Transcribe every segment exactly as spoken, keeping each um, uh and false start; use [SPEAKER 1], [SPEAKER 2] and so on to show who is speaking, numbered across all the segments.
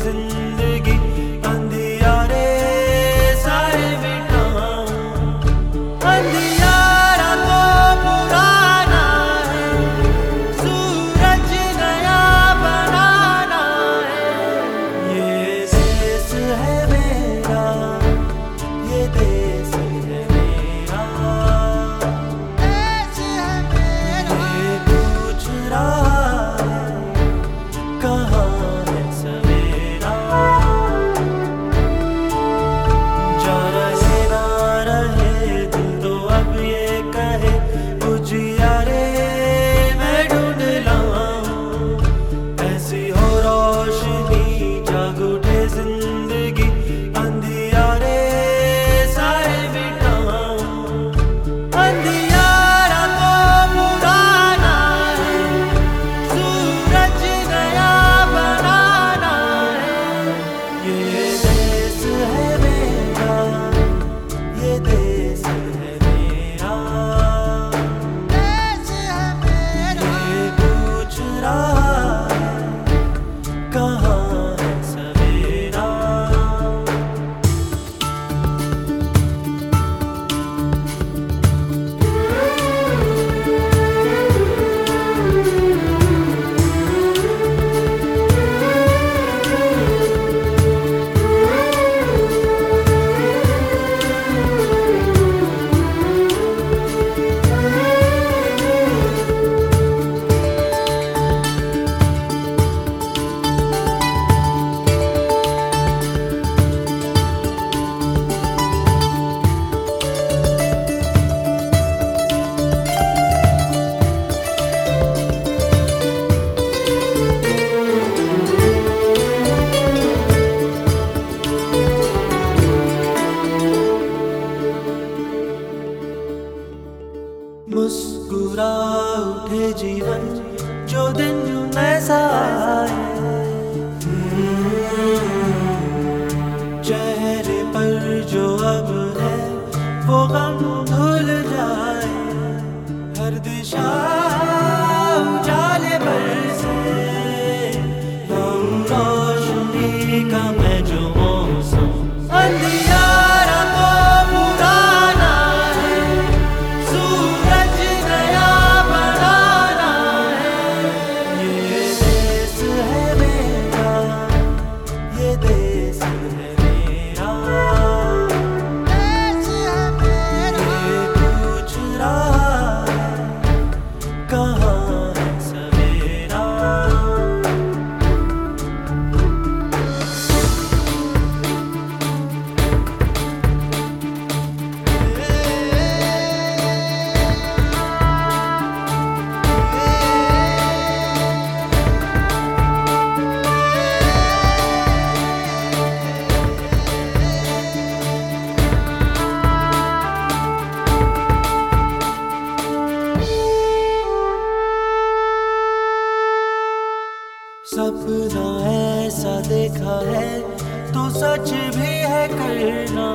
[SPEAKER 1] जिंदगी अंधियारे सारे मिटाऊं। अंधियारा तो पुराना है, सूरज नया बनाना है। ये देश है मेरा, ये देश है मेरा, देश है मेरा। ये पूछ रहा है कहाँ है सवेरा। जा रहे ना रहे दिल तो अब ये कहे, उजियारे मैं ढूंढ लाऊं। ऐसी हो रोशनी जाग उठे जिंदगी अंधियारे सारे मिटाऊं। अंधियारा तो पुराना है, सूरज नया बनाना है। ये देश है मेरा, ये देश है मेरा, देश है मेरा। ये पूछ रहा है कहाँ है सवेरा। मुस्कुरा उठे जीवन जो दिन ऐसा आए, चेहरे पर जो अब है वो गम धुल जाए। हर दिशा उजाले बरसे, हम रोशनी का मैं जो मौसम। अंधियारा तो पुराना है, सूरज नया बनाना है। ये देश है मेरा, ये देश है मेरा, देश है मेरा। ये पूछ रहा है कहाँ है सवेरा। सपना ऐसा देखा है तो सच भी है करना।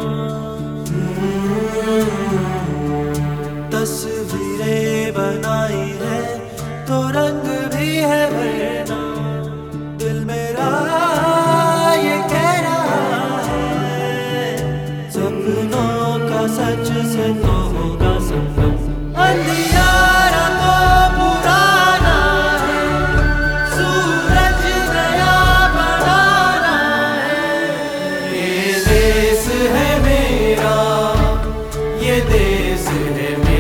[SPEAKER 1] तस्वीरें बनाई है तो रंग भी है भरना। दिल मेरा ये कह रहा है सपनों का सच से तो होगा संगम। अंधियारा तो पुराना है, सूरज नया बनाना है। ये देश है मेरा, ये देश है मेरा।